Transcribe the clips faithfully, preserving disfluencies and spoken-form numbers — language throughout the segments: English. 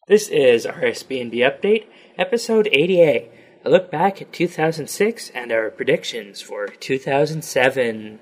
This is R S B N B Update, episode eighty-eight, a look back at two thousand six and our predictions for two thousand seven.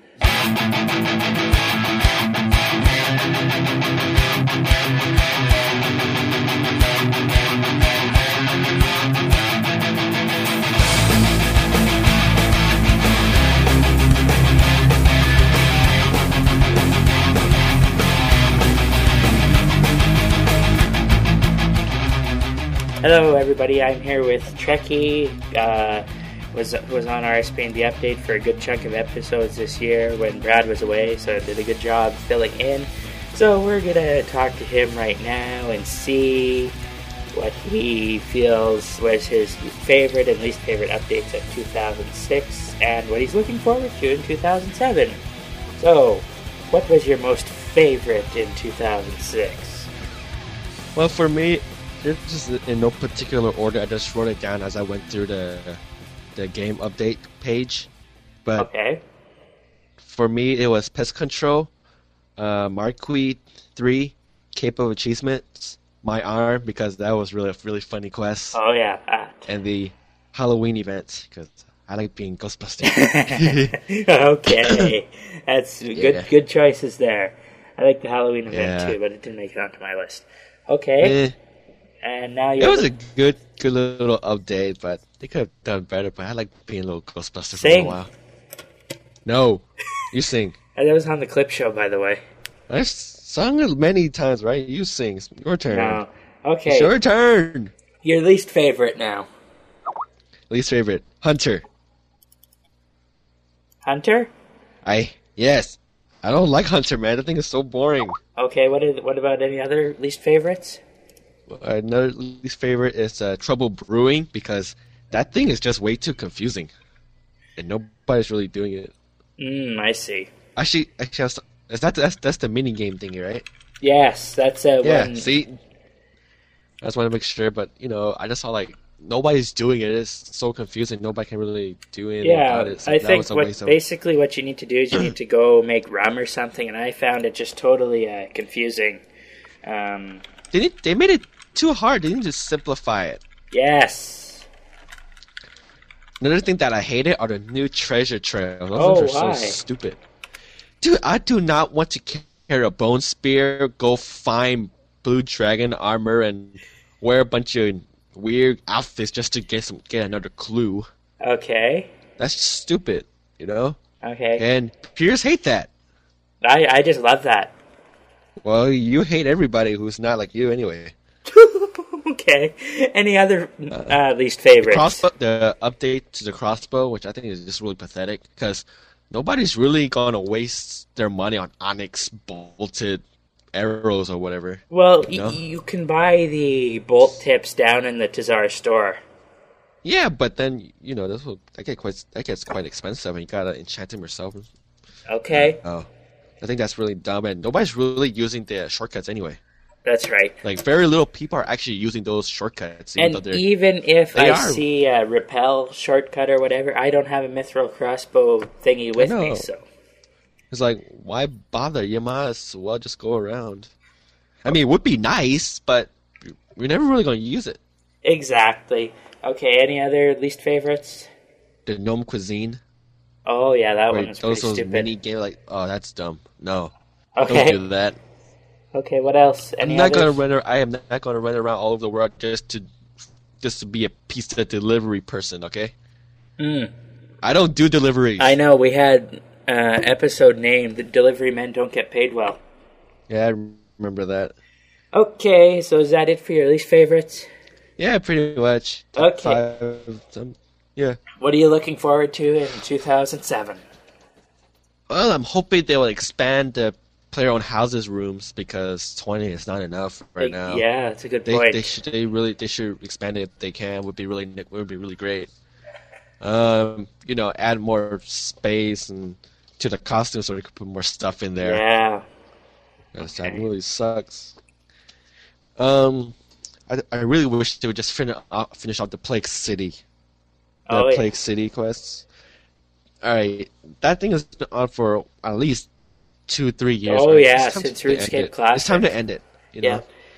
Hello, everybody. I'm here with Trekkie. Uh, was was on R S B N B Update for a good chunk of episodes this year when Brad was away, so did a good job filling in. So we're gonna talk to him right now and see what he feels was his favorite and least favorite updates of two thousand six and what he's looking forward to in two thousand seven. So, what was your most favorite in two thousand six? Well, for me, it's just in no particular order. I just wrote it down as I went through the the game update page. But okay. For me, it was Pest Control, uh, Marquee three, Cape of Achievements, My Arm, because that was really a really funny quest. Oh, yeah. That. And the Halloween event, because I like being Ghostbuster. Okay. That's good, yeah. good choices there. I like the Halloween event, yeah. too, but it didn't make it onto my list. Okay. Eh. And now you It was a good, good little update, but they could have done better. But I like being a little Ghostbuster Sing. for a while. No, you sing. That was on the clip show, by the way. I've sung it many times, right? You sing. It's your turn. No. Okay. It's your turn. Your least favorite now. Least favorite, Hunter. Hunter? I yes. I don't like Hunter, man. I think it's so boring. Okay. What is, what about any other least favorites? Another least favorite is uh, Trouble Brewing, because that thing is just way too confusing, and nobody's really doing it. Hmm. I see. Actually, actually, I was, is that that's that's the mini game thingy, right? Yes, that's uh, Yeah. when... See, I just want to make sure, but you know, I just saw like nobody's doing it. It's so confusing. Nobody can really do anything Yeah, about it. So I that think was a what waste of- basically what you need to do is you need to go make rum or something, and I found it just totally uh, confusing. Um, They need, they made it too hard. They need to simplify it. yes. Another thing that I hated are the new treasure trails. Those Oh, ones are why? so stupid. Dude, I do not want to carry a bone spear, go find blue dragon armor, and wear a bunch of weird outfits just to get some get another clue. Okay. That's just stupid, you know? Okay. And peers hate that. I I just love that. Well, you hate everybody who's not like you anyway. Okay. Any other uh, least favorites? Crossbow, the update to the crossbow, which I think is just really pathetic, because nobody's really gonna waste their money on onyx bolted arrows or whatever. Well, you y- know? you can buy the bolt tips down in the Tazar store. Yeah, but then you know this will that get quite that gets quite expensive, and you gotta enchant them yourself. Okay. Oh, I think that's really dumb, and nobody's really using the shortcuts anyway. That's right. Like very little people are actually using those shortcuts. Even though And they're, even if they I are. see a repel shortcut or whatever, I don't have a mithril crossbow thingy with me, know. so... It's like, why bother? You might as well just go around. I mean, it would be nice, but we're never really going to use it. Exactly. Okay, any other least favorites? The gnome cuisine. Oh, yeah, that Where one was pretty those, those stupid. mini game, like, oh, that's dumb. No, Okay. don't do that. Okay, what else? Any I'm not others? gonna run. ar- I am not going to run around all over the world just to, just to be a pizza delivery person. Okay. Mm. I don't do deliveries. I know, we had uh, episode named The Delivery Men Don't Get Paid Well. Yeah, I remember that. Okay, so is that it for your least favorites? Yeah, pretty much. Okay. Five, some, yeah. What are you looking forward to in two thousand seven? Well, I'm hoping they will expand the player-owned houses rooms, because twenty is not enough right now. Yeah, that's a good They point. they should they really they should expand it if they can. Would be really would be really great. Um, you know, add more space and to the costumes so they could put more stuff in there. Yeah. Because that really sucks. Um, I I really wish they would just finish off, finish off the Plague City, the Oh, yeah. Plague City quests. All right, that thing has been on for at least two, three years. Oh, right? yeah, It's time since to end RuneScape it. Classic. It's time to end it. You know? Yeah.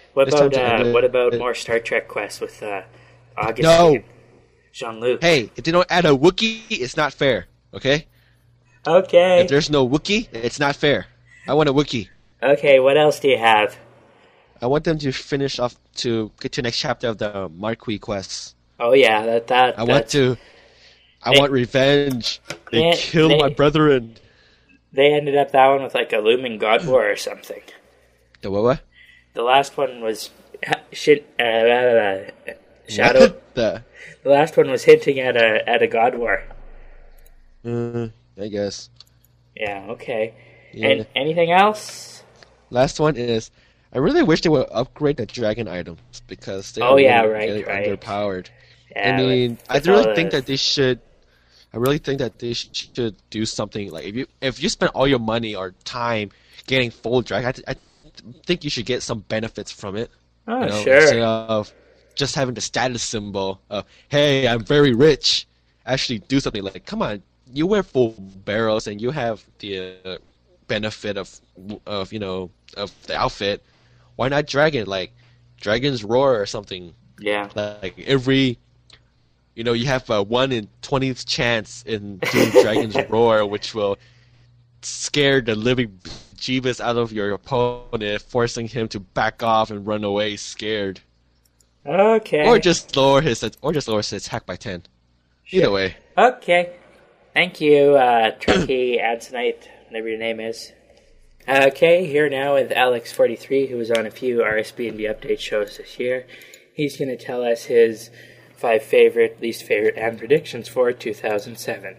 What It's time about to end uh, it. what about more Star Trek quests with uh, Augustine, No. Jean-Luc? Hey, if they don't add a Wookiee, it's not fair. Okay? Okay. If there's no Wookiee, it's not fair. I want a Wookiee. Okay. What else do you have? I want them to finish off to get to the next chapter of the Marquis quests. Oh yeah, that that. I want that's- to. I They- want revenge. They They- killed they- my brethren. They ended up that one with like a looming god war or something. The what? what? The last one was shit. Uh, uh, Shadow. What the? The last one was hinting at a at a god war. Uh, I guess. Yeah. Okay. Yeah. And anything else? Last one is. I really wish they would upgrade the dragon items because they're Oh, yeah, really right, getting right. underpowered. Yeah, I mean, with- I with all really the- think that they should. I really think that they sh- should do something like if you if you spend all your money or time getting full dragon, I, th- I th- think you should get some benefits from it. Oh, you know, sure. Instead of just having the status symbol of "Hey, I'm very rich," actually do something like, "Come on, you wear full barrels and you have the uh, benefit of of you know of the outfit. Why not dragon like Dragon's Roar or something?" Yeah. Like every, you know, you have a one in twentieth chance in doing Dragon's Roar, which will scare the living Jeebus out of your opponent, forcing him to back off and run away scared, Okay. or just lower his or just lower his attack by ten. Either Sure. way, Okay. Thank you, uh, Trekkie Adsonite, whatever your name is. Okay, here now with Alex forty-three, who was on a few R S B N B update shows this year. He's going to tell us his five favorite, least favorite, and predictions for two thousand seven.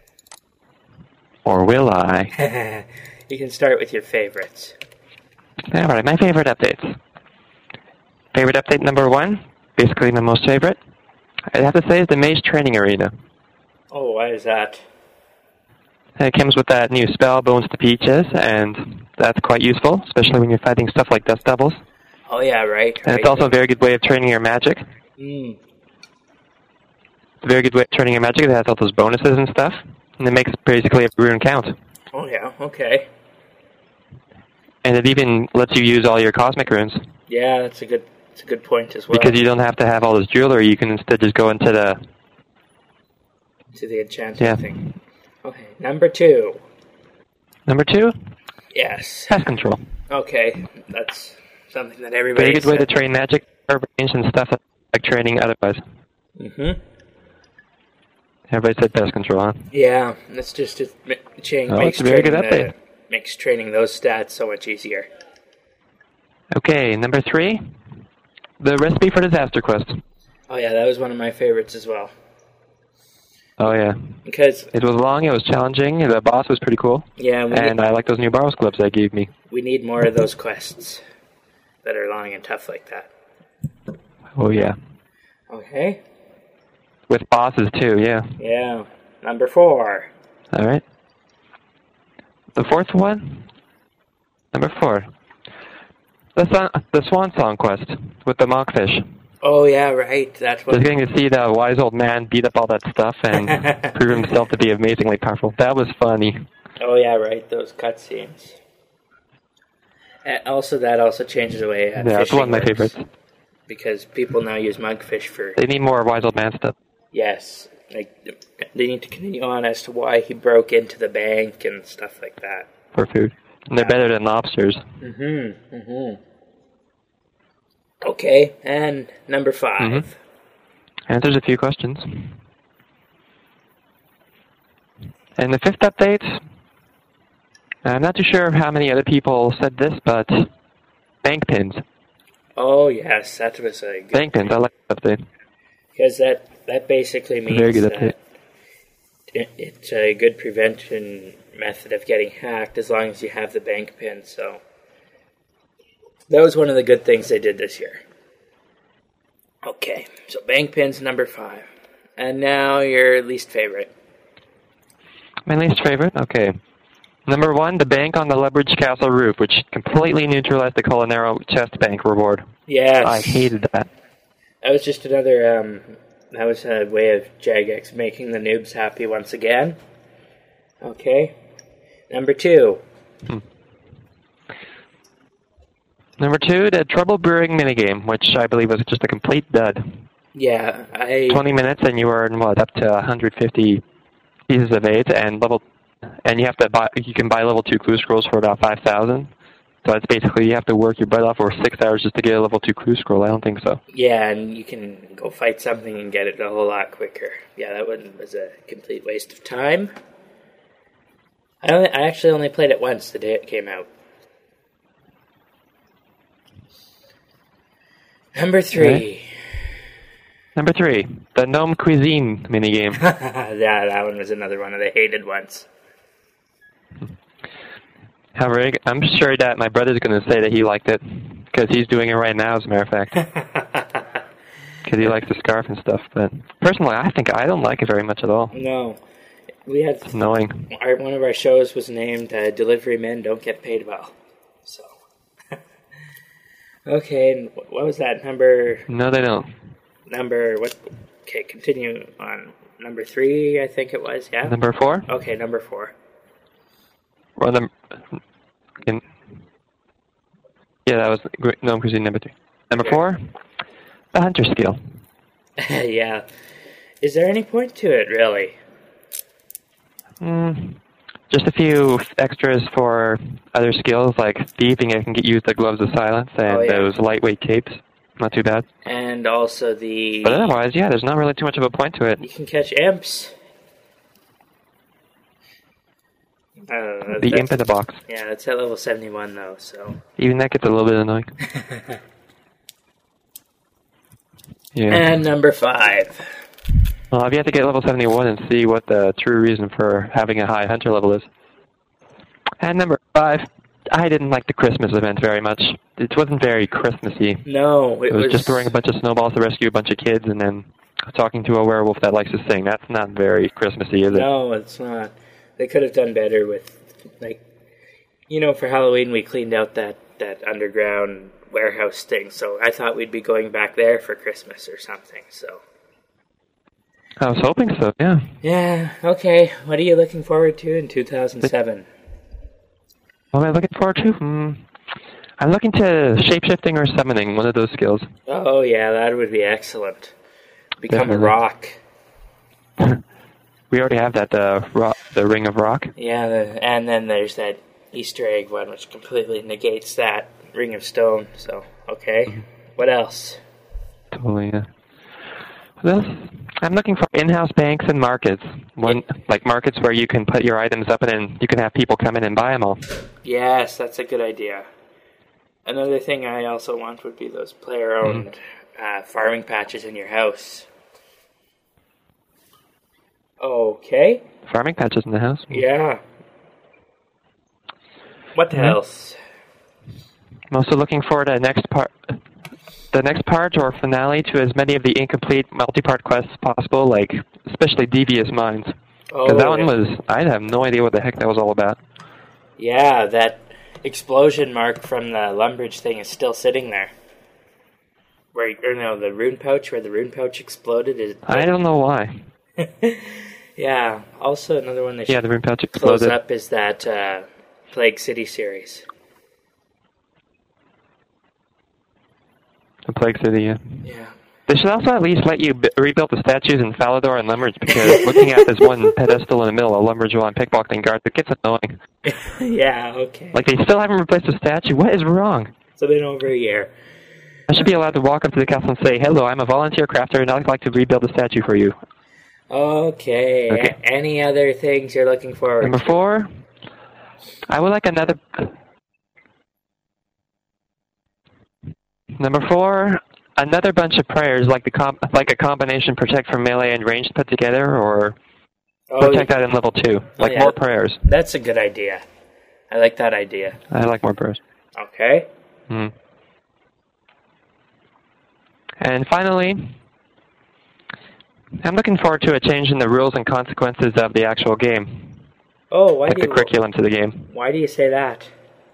Or will I? You can start with your favorites. Alright, my favorite updates. Favorite update number one, basically my most favorite, I'd have to say is the Mage Training Arena. Oh, why is that? It comes with that new spell, Bones to Peaches, and that's quite useful, especially when you're fighting stuff like Dust Devils. Oh, yeah, right. And right. it's also a very good way of training your magic. Mm. It's a very good way of training your magic. It has all those bonuses and stuff, and it makes basically every rune count. Oh, yeah, okay. And it even lets you use all your cosmic runes. Yeah, that's a good that's a good point as well. Because you don't have to have all this jewelry, you can instead just go into the... To the enchanting Yeah. thing. Okay, number two. Number two, Yes. pest control. Okay, that's something that everybody Very good way to train magic, range, and stuff like training otherwise. Mm-hmm. Everybody said pest control, huh? Yeah, that's just a ma- change. Oh, makes it's a very good training the- update. Makes training those stats so much easier. Okay, number three, the recipe for Disaster Quest. Oh yeah, that was one of my favorites as well. Oh yeah, Because it was long, it was challenging, the boss was pretty cool, yeah, we and need, I like those new Barrows clubs they gave me. we need more of those quests that are long and tough like that. Oh yeah, Okay. with bosses too, yeah. Yeah. Number four. All right. The fourth one, number four, the son, the Swan Song quest with the monkfish. Oh yeah, right. That's Just what. getting to see the wise old man beat up all that stuff and prove himself to be amazingly powerful. That was funny. Oh yeah, right. Those cutscenes. And also, that also changes the way uh, Yeah, that's fishing one of my works, favorites. because people now use mugfish for They need more wise old man stuff. yes, like they need to continue on as to why he broke into the bank and stuff like that. For food. And they're better than lobsters. Mm-hmm. Mm-hmm. Okay, and number five. Mhm. Answers a few questions. And the fifth update, I'm not too sure how many other people said this, but bank pins. Oh yes, that was a good Bank pins, I like that update. because that that basically means Very good that update. it, it's a good prevention method of getting hacked as long as you have the bank pin. So that was one of the good things they did this year. Okay, so bank pin's number five, and now your least favorite. My least favorite? Okay. Number one, the bank on the Leverage Castle roof, which completely neutralized the Culinaro chest bank reward. Yes, I hated that. that was just another. Um, that was a way of Jagex making the noobs happy once again. Okay, number two. Number two, the Trouble Brewing minigame, which I believe was just a complete dud. Yeah, I... twenty minutes and you earn, what, up to one hundred fifty pieces of eight, and level, and you have to buy, you can buy level two clue scrolls for about five thousand. So it's basically you have to work your butt off for six hours just to get a level two clue scroll. I don't think so. Yeah, and you can go fight something and get it a whole lot quicker. Yeah, that one was a complete waste of time. I only, I actually only played it once the day it came out. Number three. Okay. Number three, the Gnome Cuisine minigame. Yeah, that one was another one of the hated ones. However, I'm sure that my brother's going to say that he liked it, because he's doing it right now, as a matter of fact. Because he likes the scarf and stuff. But personally, I think I don't like it very much at all. No. We had... It's annoying. Our, one of our shows was named uh, Delivery Men Don't Get Paid Well. So... Okay, and what was that? Number... No, they don't. Number... what? Okay, continue on. Number three, I think it was, yeah? Number four? Okay, number four. Well, number... In, yeah, that was Gnome Cuisine number three. Number Okay. four, the Hunter skill. Yeah. Is there any point to it, really? Mm, just a few extras for other skills, like thieving. I can get use the Gloves of Silence and Oh, yeah. those lightweight capes. Not too bad. And also the... But otherwise, yeah, there's not really too much of a point to it. You can catch imps. I don't know, The that's- imp in the box. Yeah, that's at level seventy-one, though, so... Even that gets a little bit annoying. Yeah. And number five. Well, I've yet to get level seventy-one and see what the true reason for having a high hunter level is. And number five, I didn't like the Christmas event very much. It wasn't very Christmassy. No, it, It was just throwing a bunch of snowballs to rescue a bunch of kids and then talking to a werewolf that likes to sing. That's not very Christmassy, is it? No, it's not. They could have done better with, like, you know, for Halloween we cleaned out that, that underground warehouse thing, so I thought we'd be going back there for Christmas or something, so... I was hoping so, yeah. Yeah, okay. What are you looking forward to in two thousand seven? What am I looking forward to? Hmm. I'm looking to shapeshifting or summoning, one of those skills. Oh, yeah, that would be excellent. Become Definitely. a rock. We already have that, uh, rock, the Ring of Rock. Yeah, the, and then there's that Easter egg one, which completely negates that Ring of Stone, so, okay. Mm-hmm. What else? Totally, yeah. Well, I'm looking for in-house banks and markets. One, like markets where you can put your items up and then you can have people come in and buy them all. Yes, that's a good idea. Another thing I also want would be those player-owned uh, farming patches in your house. Okay. Farming patches in the house. Yeah. What Yeah. else? I'm also looking for the next part, the next part or finale to as many of the incomplete multi-part quests as possible, like especially Devious Minds. Because Oh, that one yeah. was, I have no idea what the heck that was all about. Yeah, that explosion mark from the Lumbridge thing is still sitting there. Where, or no, the rune pouch, where the rune pouch exploded is... I don't know why. Yeah, also another one that Yeah, should the Rune Pouch close exploded. up is that uh, Plague City series. The Plague City, yeah. Yeah. They should also at least let you b- rebuild the statues in Falador and Lumbridge, because looking at this one pedestal in the middle, a Lumbridge one pickpocketing guard, it gets annoying. Yeah, okay. Like, they still haven't replaced the statue. What is wrong? It's been over a year. I should be allowed to walk up to the castle and say, hello, I'm a volunteer crafter, and I'd like to rebuild the statue for you. Okay. Okay. A- any other things you're looking forward Number to? four, I would like another... Number four, another bunch of prayers, like the com- like a combination protect from melee and ranged put together, or Oh, protect that in level two. Like yeah. more prayers. That's a good idea. I like that idea. I like more prayers. Okay. Hmm. And finally, I'm looking forward to a change in the rules and consequences of the actual game, Oh, why like do the you curriculum to the game. why do you say that?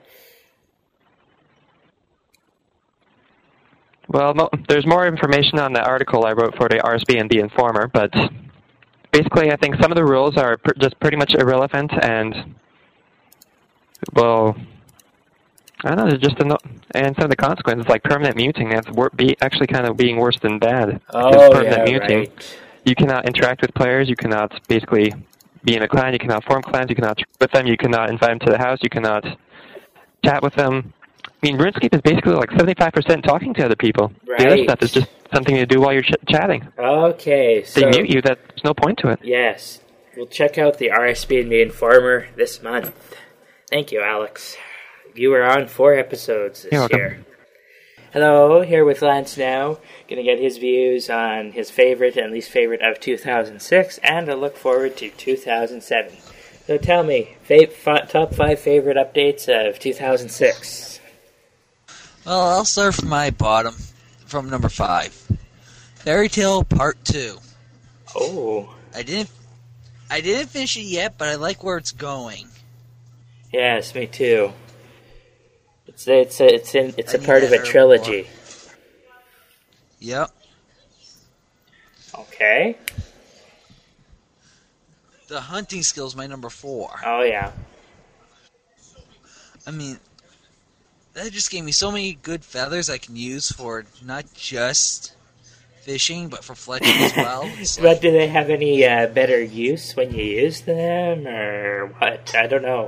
Well, mo- there's more information on the article I wrote for the R S B and the Informer, but basically I think some of the rules are pr- just pretty much irrelevant and, well, I don't know, there's just a, and some of the consequences, like permanent muting, that's wor- be actually kind of being worse than bad. Oh, permanent yeah, muting, right. you cannot interact with players, you cannot basically be in a clan, you cannot form clans, you cannot trade with them, you cannot invite them to the house, you cannot chat with them. I mean, RuneScape is basically like seventy-five percent talking to other people. Right. The other stuff is just something to do while you're ch- chatting. Okay, so... They mute you, that, there's no point to it. Yes. We'll check out the R S P N Informer this month. Thank you, Alex. You were on four episodes this You're year. welcome. Hello, here with Lance now. Gonna get his views on his favorite and least favorite of two thousand six, and a look forward to two thousand seven. So tell me, fa- f- top five favorite updates of two thousand six. Well, I'll start from my bottom, from number five. Fairy Tale Part two. Oh. I didn't, I didn't finish it yet, but I like where it's going. Yes, me too. It's it's a, it's in it's I a need part of that a herb trilogy. more. Yep. Okay. The hunting skill is my number four. Oh yeah. I mean, that just gave me so many good feathers I can use for not just fishing, but for fletching as well. It's But do they have any uh, better use when you use them, or what? I don't know.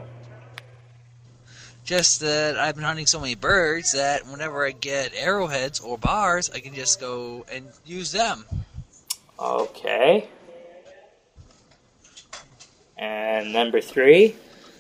just that I've been hunting so many birds that whenever I get arrowheads or bars, I can just go and use them. Okay. And number three?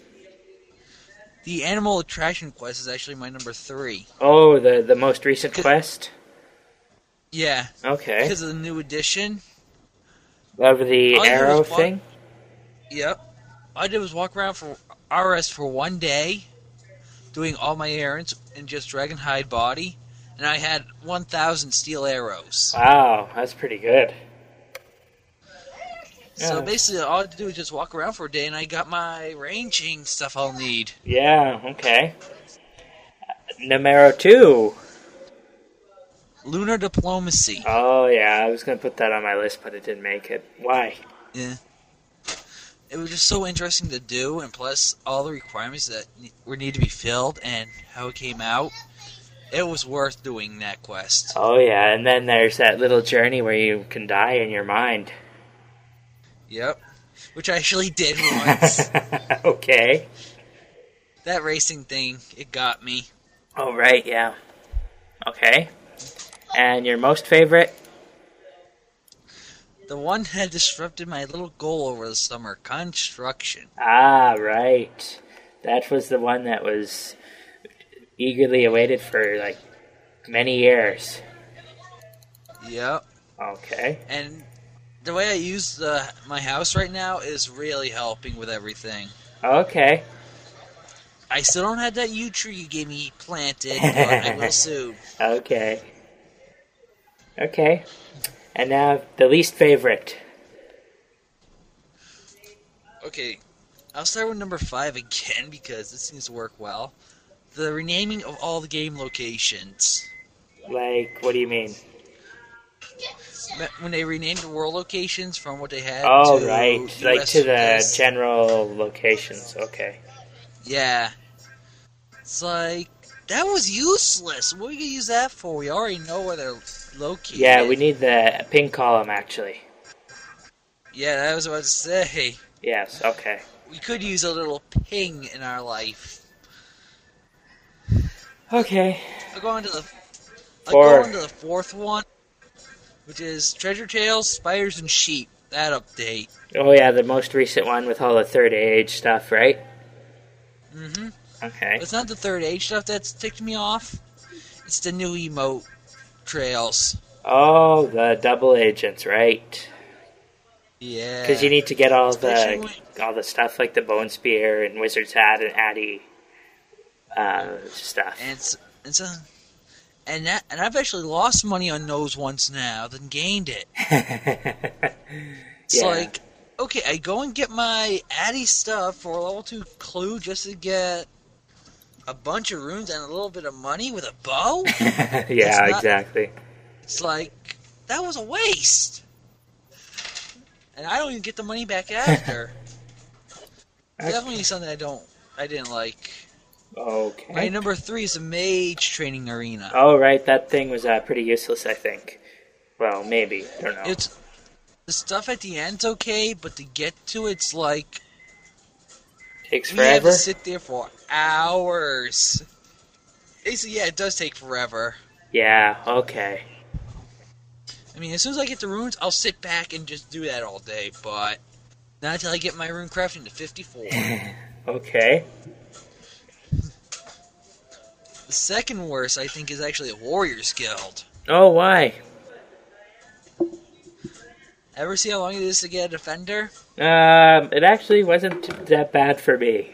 The Animal Attraction Quest is actually my number three. Oh, the, the most recent quest? Yeah. Okay. Because of the new edition. Of the All you do arrow is walk- thing? Yep. All I did was walk around for R S for one day, doing all my errands in just Dragon Hide body, and I had one thousand steel arrows. Wow, that's pretty good. So Yeah. basically, all I had to do was just walk around for a day, and I got my ranging stuff I'll need. Yeah, okay. Numero two. Lunar Diplomacy. Oh, yeah, I was going to put that on my list, but it didn't make it. Why? Yeah. It was just so interesting to do, and plus all the requirements that ne- were need to be filled and how it came out. It was worth doing that quest. Oh, yeah, and then there's that little journey where you can die in your mind. Yep. Which I actually did once. Okay. That racing thing, it got me. Oh, right, yeah. Okay. And your most favorite? The one that disrupted my little goal over the summer, construction. Ah, right. That was the one that was eagerly awaited for, like, many years. Yep. Okay. And the way I use the, my house right now is really helping with everything. Okay. I still don't have that yew tree you gave me planted, but I will soon. Okay. Okay. And now, the least favorite. Okay, I'll start with number five again because this seems to work well. The renaming of all the game locations. Like, what do you mean? When they renamed the world locations from what they had Oh, to right. U S Like to the S. general locations. Okay. Yeah. It's like, that was useless. What are we going to use that for? We already know where they're located. Yeah, we need the ping column, actually. Yeah, that was what I was about to say. Yes, okay. We could use a little ping in our life. Okay. I'll go on to the, I'll Four. go on to the fourth one, which is Treasure Tales, Spiders, and Sheep. That update. Oh, yeah, the most recent one with all the Third Age stuff, right? Mm-hmm. Okay. It's not the Third Age stuff that's ticked me off. It's the new emote trails. Oh, the double agents, right? Yeah. Because you need to get all Especially the when- all the stuff like the Bone Spear and Wizard's Hat and Addy uh, stuff. And it's, it's a, and that and I've actually lost money on those once now, then gained it. It's Yeah. like, okay, I go and get my Addy stuff for a level two clue just to get a bunch of runes and a little bit of money with a bow? yeah, It's not- exactly. It's like, that was a waste. And I don't even get the money back after. Okay. Definitely something I don't, I didn't like. Okay. My number three is a mage training arena. Oh, right. That thing was uh, pretty useless, I think. Well, maybe. I don't know. It's the stuff at the end's okay, but to get to it's like Takes we have forever? to sit there for hours. It's, yeah, it does take forever. Yeah, okay. I mean, as soon as I get the runes, I'll sit back and just do that all day, but not until I get my rune crafting to fifty-four. Okay. The second worst, I think, is actually a Warriors Guild. Oh, why? Ever see how long it is to get a defender? Um, it actually wasn't that bad for me.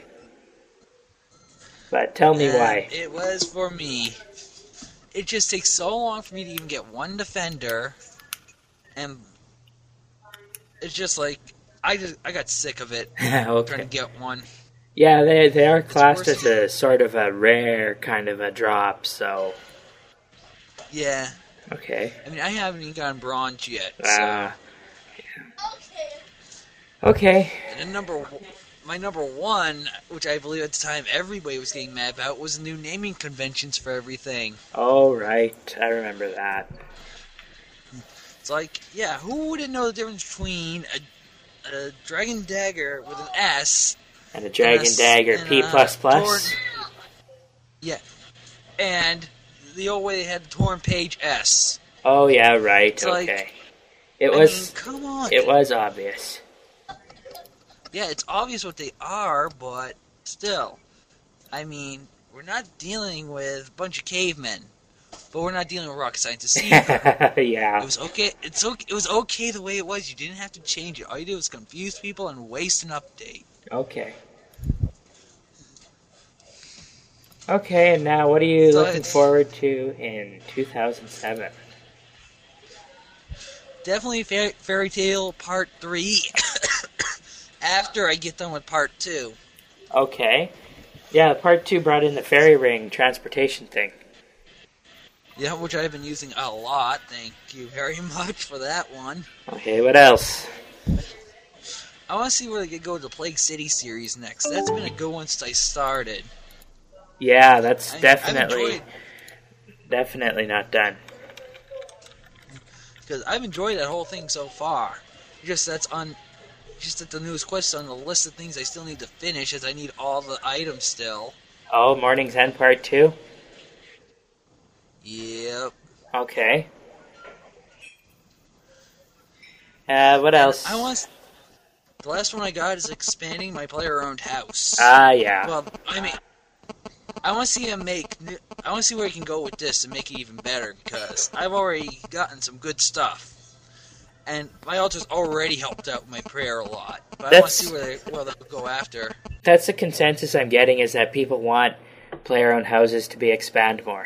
But tell me And why. It was for me. It just takes so long for me to even get one defender, and it's just like I just I got sick of it trying Okay. to get one. Yeah, they they are classed worse as a sort of a rare kind of a drop, so... Yeah, Okay. I mean I haven't even gotten bronze yet. So. Ah. Okay. And then number w- my number one, which I believe at the time everybody was getting mad about, was the new naming conventions for everything. Oh, right. I remember that. It's like, yeah, who wouldn't know the difference between a, a dragon dagger with an S And a Dragon and a- Dagger and P++. a Torn- yeah, and the old way they had the Torn Page S. Oh, yeah, right. It's like- Okay. It I was... mean, come on. It was obvious. Yeah, it's obvious what they are, but still. I mean, we're not dealing with a bunch of cavemen, but we're not dealing with rocket scientists either. Yeah. It was okay. It's okay. It was okay the way it was. You didn't have to change it. All you did was confuse people and waste an update. Okay. Okay, and now what are you So looking it's- forward to in two thousand seven? Definitely Fairy, Fairy Tale Part Three. After I get done with Part Two. Okay. Yeah, part two brought in the fairy ring transportation thing. Yeah, which I've been using a lot. Thank you very much for that one. Okay, what else? I want to see where they could go with the Plague City series next. That's been a good one since I started. Yeah, that's I- I've definitely enjoyed- definitely not done. Because I've enjoyed that whole thing so far. Just that's on, just that the newest quest on the list of things I still need to finish, as I need all the items still. Oh, Morning's End part two? Yep. Okay. Uh, what else? I want. The last one I got is expanding my player-owned house. Ah, yeah. Well, I mean, I want to see him make. new- I want to see where he can go with this and make it even better, because I've already gotten some good stuff, and my altar's already helped out with my prayer a lot. But I want to That's- see where they where they'll go after. That's the consensus I'm getting, is that people want player-owned houses to be expand more.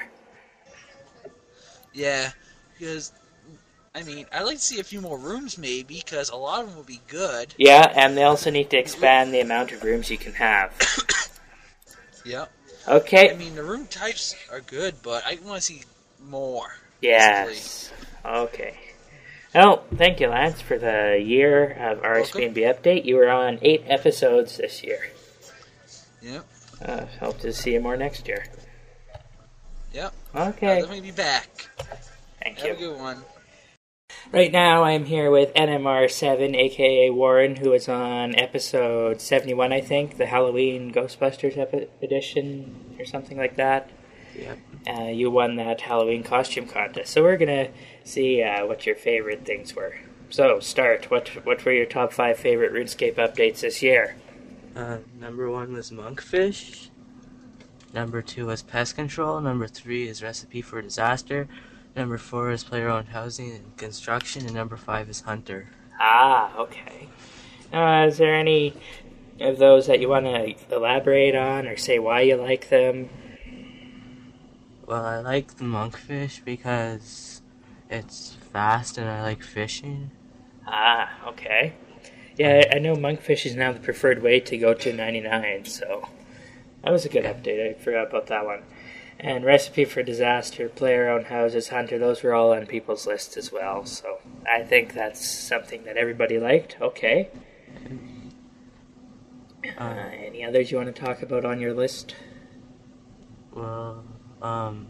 Yeah, because I mean, I'd like to see a few more rooms maybe, because a lot of them will be good. Yeah, and they also need to expand the amount of rooms you can have. Yep. Okay. I mean, the room types are good, but I want to see more. Yes. Okay. Well, thank you, Lance, for the year of R S B N B update. You were on eight episodes this year. Yep. Uh, hope to see you more next year. Yep. Okay. Let me be back. Thank Have you. a good one. Right now, I'm here with N M R seven, aka Warren, who is on episode seventy-one, I think, the Halloween Ghostbusters epi- edition, or something like that. Yep. Uh, you won that Halloween costume contest, so we're gonna see uh, what your favorite things were. So, start. What what were your top five favorite RuneScape updates this year? Uh, number one was Monkfish. Number two was Pest Control. Number three is Recipe for Disaster. Number four is Player-Owned Housing and Construction. And number five is Hunter. Ah, okay. Uh, is there any of those that you want to elaborate on or say why you like them? Well, I like the Monkfish because it's fast and I like fishing. Ah, okay. Yeah, I know Monkfish is now the preferred way to go to ninety-nine, so that was a good update. I forgot about that one. And Recipe for Disaster, Player-Owned Houses, Hunter, those were all on people's lists as well, so I think that's something that everybody liked. Okay. Uh, any others you want to talk about on your list? Well, um,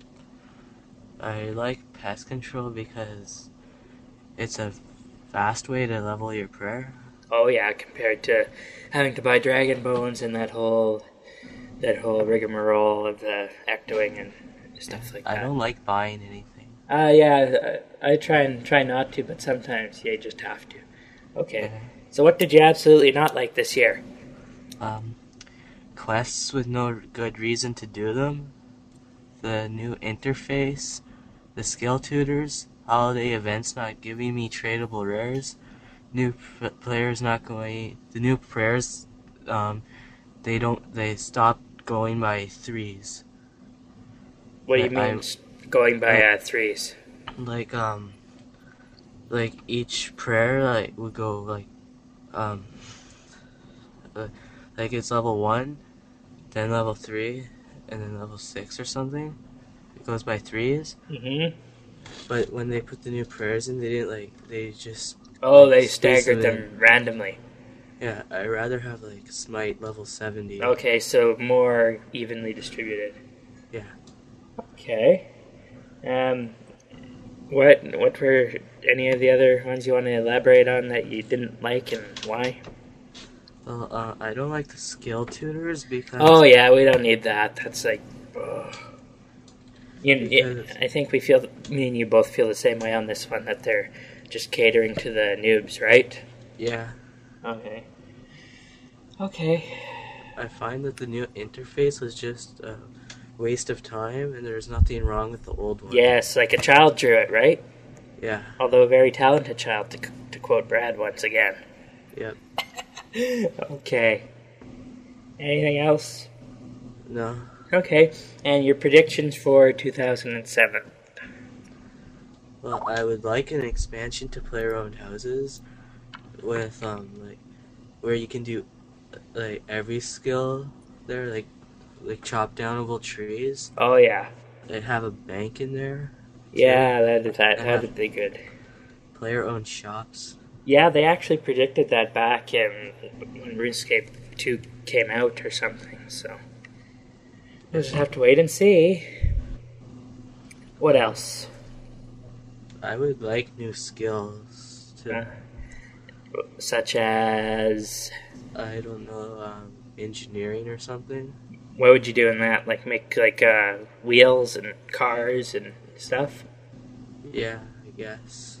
I like pest control because it's a fast way to level your prayer. Oh yeah, compared to having to buy dragon bones and that whole that whole rigmarole of the ectoing and stuff like I that. don't like buying anything. Uh, yeah, I, I try and try not to, but sometimes you just have to. Okay. Okay. So what did you absolutely not like this year? Um, quests with no good reason to do them, the new interface, the skill tutors, holiday events not giving me tradable rares, new p- players not going, the new prayers, um, they don't, they stopped going by threes. What do you I- mean I'm- s- going by uh, threes? Like, um, like each prayer, like, would go, like, um, uh, like it's level one, then level three, and then level six or something. It goes by threes. Mm-hmm. But when they put the new prayers in, they didn't, like, they just, Oh, like, they space staggered them them randomly. yeah, I'd rather have, like, Smite level seventy. Okay, so more evenly distributed. Yeah. Okay. Um, what what were any of the other ones you want to elaborate on that you didn't like and why? Well, uh, I don't like the skill tutors because... Oh yeah, we don't need that. That's like, ugh. You, you, Because- I think we feel, me and you both feel the same way on this one, that they're just catering to the noobs, right? Yeah. Okay. Okay. I find that the new interface was just a waste of time, and there's nothing wrong with the old one. Yes, like a child drew it, right? Yeah. Although a very talented child, to, to quote Brad once again. Yep. Okay. Anything else? No. Okay. And your predictions for two thousand seven? Well, I would like an expansion to player-owned houses with, um, like, where you can do, like, every skill there, like, like chop downable trees. Oh yeah. They have a bank in there. Yeah, that that that Uh-huh. would be good. Player-owned shops. Yeah, they actually predicted that back in when RuneScape two came out or something. So we'll just have to wait and see. What else? I would like new skills to, Uh, such as, I don't know, um, engineering or something. what would you do in that? Like make like uh, wheels and cars and stuff? Yeah, I guess.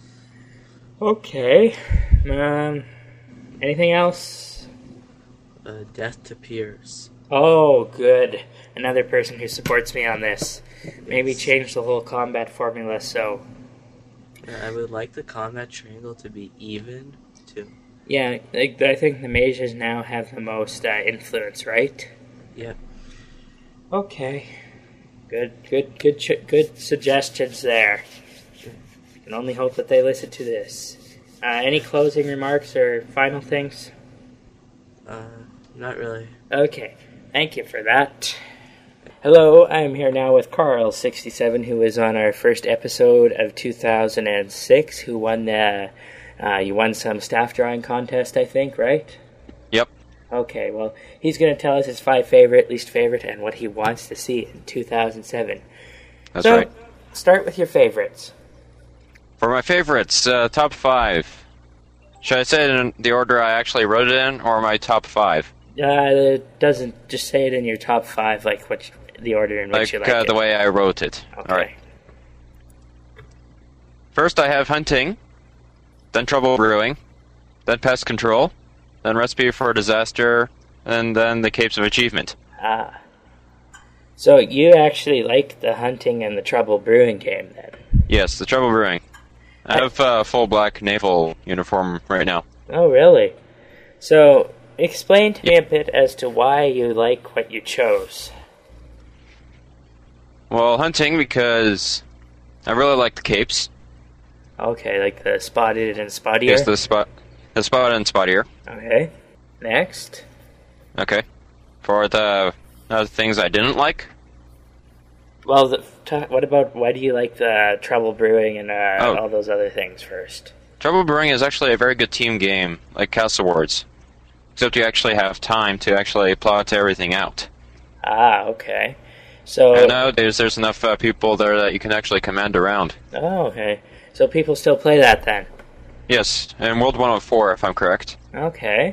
Okay. Um, anything else? Uh, death to peers. Oh, good. Another person who supports me on this. Maybe change the whole combat formula so... Uh, I would like the combat triangle to be even, too. Yeah, like, I think the mages now have the most uh, influence, right? Yep. Okay. Good, good, good, ch- good suggestions there. Can only hope that they listen to this. Uh, any closing remarks or final things? Uh, not really. Okay, thank you for that. Hello, I am here now with Carl sixty-seven, who was on our first episode of two thousand six, who won the, uh, you won some staff drawing contest, I think, right? Yep. Okay, well, he's going to tell us his five favorite, least favorite, and what he wants to see in two thousand seven. That's so, right. Start with your favorites. For my favorites, uh, top five. Should I say it in the order I actually wrote it in, or my top five? Uh, it doesn't, just say it in your top five, like which, the order in which Like you like uh, it. the way I wrote it. Okay. Alright. First I have hunting, then trouble brewing, then pest control, then recipe for disaster, and then the capes of achievement. Ah. So you actually like the hunting and the trouble brewing game, then? Yes, the trouble brewing. I have a uh, full black naval uniform right now. Oh, really? So, explain to me a bit as to why you like what you chose. Well, hunting because I really like the capes. Okay, like the spotted and spottier? Yes, the spot, the spot and spottier. Okay. Next? Okay. For the other things I didn't like, Well, the, ta what about, why do you like the trouble brewing and uh, Oh. all those other things first? Trouble Brewing is actually a very good team game, like Castle Wars. Except you actually have time to actually plot everything out. Ah, okay. So, And nowadays, there's enough uh, people there that you can actually command around. oh, okay. So people still play that then? Yes, in World one oh four, if I'm correct. Okay.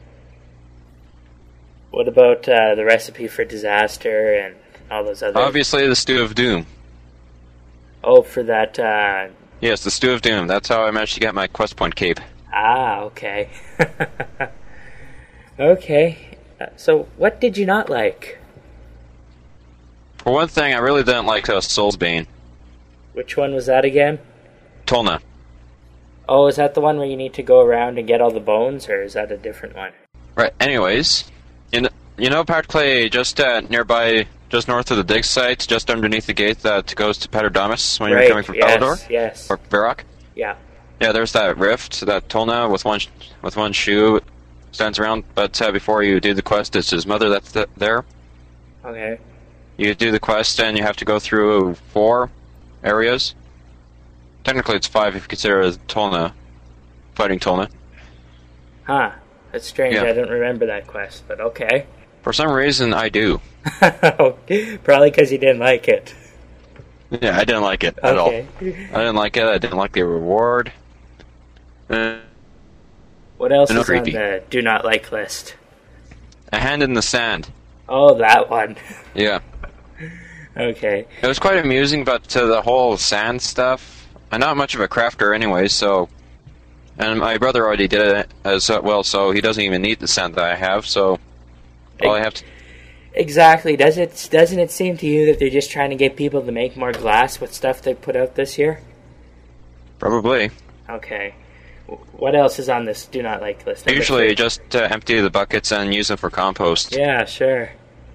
What about uh, the Recipe for Disaster and all those other... Obviously, the Stew of Doom. Oh, for that... Uh... Yes, the Stew of Doom. That's how I managed to get my quest point cape. Ah, okay. Okay. Uh, so, what did you not like? For one thing, I really didn't like uh, Soulsbane. Which one was that again? Tolna. Oh, is that the one where you need to go around and get all the bones, or is that a different one? Right, anyways, you know, you know practically just uh, nearby, just north of the dig site, just underneath the gate that goes to Paterdamus when right, you're coming from yes, Palador? yes. Or Varrock? Yeah. Yeah, there's that rift that Tolna with one sh- with one shoe stands around, but uh, before you do the quest, it's his mother that's th- there. Okay. You do the quest and you have to go through four areas. Technically it's five if you consider Tolna, fighting Tolna. Huh. That's strange. Yeah. I don't remember that quest, but okay. For some reason, I do. Probably because you didn't like it. Yeah, I didn't like it at Okay. all. I didn't like it. I didn't like the reward. Uh, What else No is creepy. on the do not like list? a hand in the sand. Oh, that one. Yeah. Okay. It was quite amusing, but to the whole sand stuff, I'm not much of a crafter anyway, so... And my brother already did it as well, so he doesn't even need the sand that I have, so... All I have to... Exactly. Does it doesn't it seem to you that they're just trying to get people to make more glass with stuff they put out this year? Probably. Okay. W- What else is on this do not like list? Number Usually three. just uh, empty the buckets and use them for compost. Yeah, sure.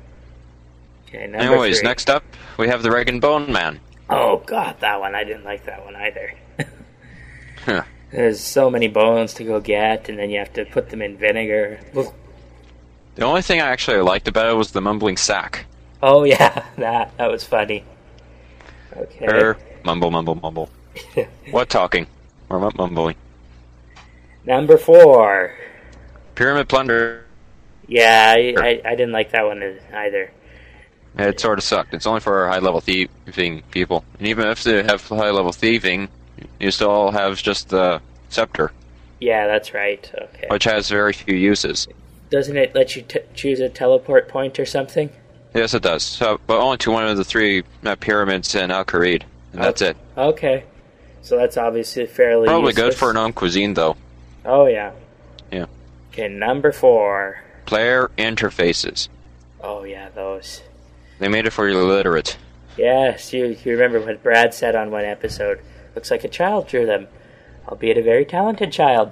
Okay, number Anyways, three. next up, we have the Regan Bone Man. Oh god, that one. I didn't like that one either. Huh. There's so many bones to go get, and then you have to put them in vinegar. The only thing I actually liked about it was the mumbling sack. Oh yeah, that that was funny. Okay. Er, mumble, mumble, mumble. What talking? Or what mumbling? Number four. Pyramid Plunder. Yeah, I, I, I didn't like that one either. It sort of sucked. It's only for high-level thieving people. And even if they have high-level thieving, you still have just the scepter, Yeah, that's right. Okay. which has very few uses. Doesn't it let you t- choose a teleport point or something? Yes, it does. So, but only to one of the three uh, pyramids in Al Kharid, and that's it. Okay. So that's obviously fairly Probably good useless. for Gnome Cuisine, though. Oh, yeah. Yeah. Okay, number four. Player interfaces. Oh, yeah, those. They made it for your illiterate. Yes, you, you remember what Brad said on one episode. Looks like a child drew them, albeit a very talented child.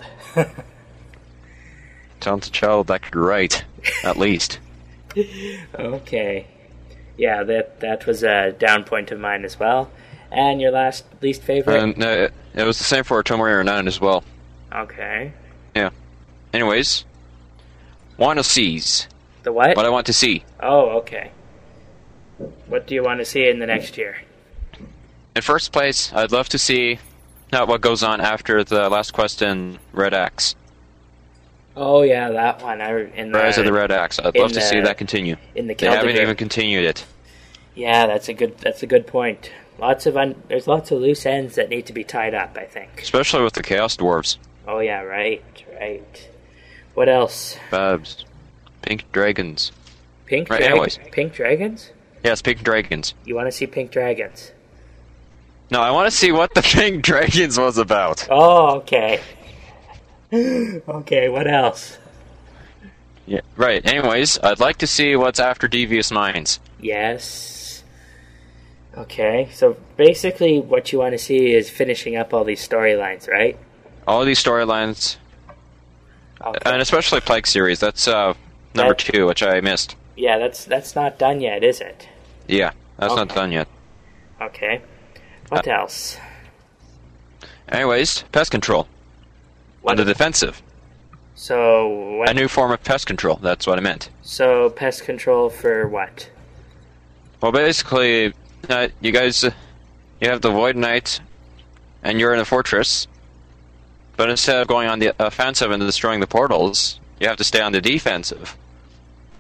Talented child that could write, at least. Okay. Yeah, that that was a down point of mine as well. And your last least favorite? And uh, it, it was the same for Tomorrow nine as well. Okay. Yeah. Anyways, want to seize. The what? What I want to see. Oh, okay. What do you want to see in the next year? In first place, I'd love to see not what goes on after the last quest in Red Axe. Oh, yeah, that one. I, in the, Rise of the Red Axe. I'd in love to see the- that continue. in the They haven't Celtic- even continued it. Yeah, that's a good that's a good point. Lots of un, there's lots of loose ends that need to be tied up, I think. Especially with the Chaos Dwarves. Oh yeah, right, right. What else? Babs. Pink Dragons. Pink Right, dragons. anyways. Pink dragons? Yes, Pink Dragons. You want to see pink dragons? No, I want to see what the Pink Dragons was about. Oh, okay. Okay, what else? Yeah. Right, anyways, I'd like to see what's after Devious Minds. Yes. Okay, so basically what you want to see is finishing up all these storylines, right? All these storylines, Okay. and especially Plague series. That's uh, number That- two, which I missed. Yeah, that's that's not done yet, is it? Yeah, that's not Okay. done yet. Okay. What else? Anyways, pest control. On the defensive. So what? A new form of pest control. That's what I meant. So pest control for what? Well, basically, uh, you guys, uh, you have the Void Knight, and you're in a fortress. But instead of going on the offensive and destroying the portals, you have to stay on the defensive.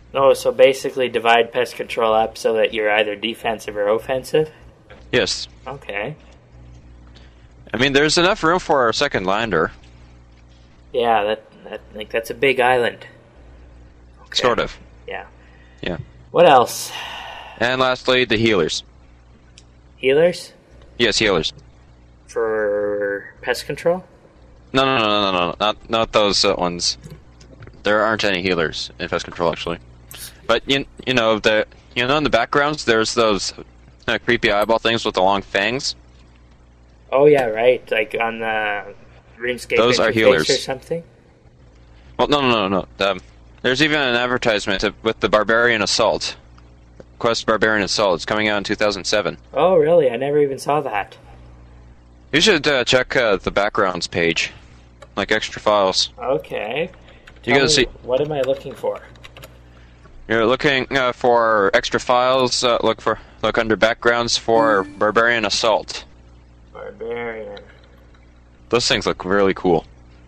Oh, so basically divide pest control up so that you're either defensive or offensive? Yes. Okay. I mean, there's enough room for a second lander. Yeah, that, that like that's a big island. Okay. Sort of. Yeah. Yeah. What else? And lastly, the healers. Healers? Yes, healers. For pest control? No, no, no, no, no, no. Not, not those uh, ones. There aren't any healers in pest control, actually. But, you, you know, the you know in the backgrounds, there's those uh, creepy eyeball things with the long fangs. Oh, yeah, right. Like on the RuneScape Those are interface healers. or something? Well, no, no, no, no. Um, there's even an advertisement of, with the Barbarian Assault. Quest Barbarian Assault. It's coming out in two thousand seven. Oh, really? I never even saw that. You should uh, check uh, the backgrounds page, like extra files. Okay. You Tell gotta me, see. What am I looking for? You're looking uh, for extra files. Uh, look for look under backgrounds for Barbarian Assault. Barbarian. Those things look really cool.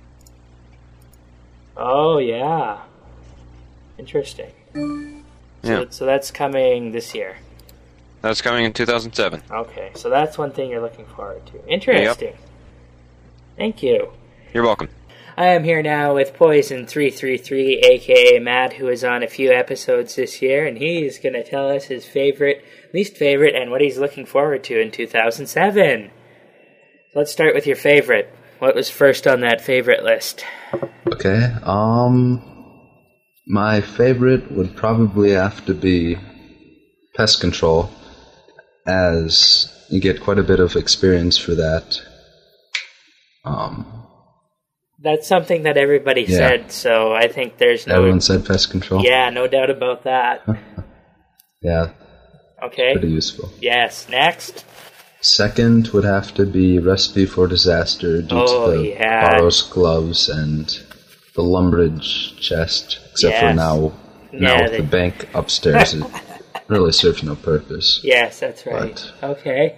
Oh, yeah. Interesting. Yeah. So, so that's coming this year. That's coming in two thousand seven. Okay, so that's one thing you're looking forward to. Interesting. Thank you. You're welcome. I am here now with Poison three three three, aka Matt, who is on a few episodes this year, and he's going to tell us his favorite, least favorite, and what he's looking forward to in two thousand seven. Let's start with your favorite. What was first on that favorite list? Okay, um, my favorite would probably have to be pest control, as you get quite a bit of experience for that. Um, That's something that everybody Yeah. said, so I think there's no... everyone said pest control? Yeah, no doubt about that. Yeah, Okay. pretty useful. Yes, next. Second would have to be Recipe for Disaster due Oh, to the yeah. Boros gloves and the Lumbridge chest, except Yes. for now, now Yeah, with they- the bank upstairs, it really serves no purpose. Yes, that's right. Okay.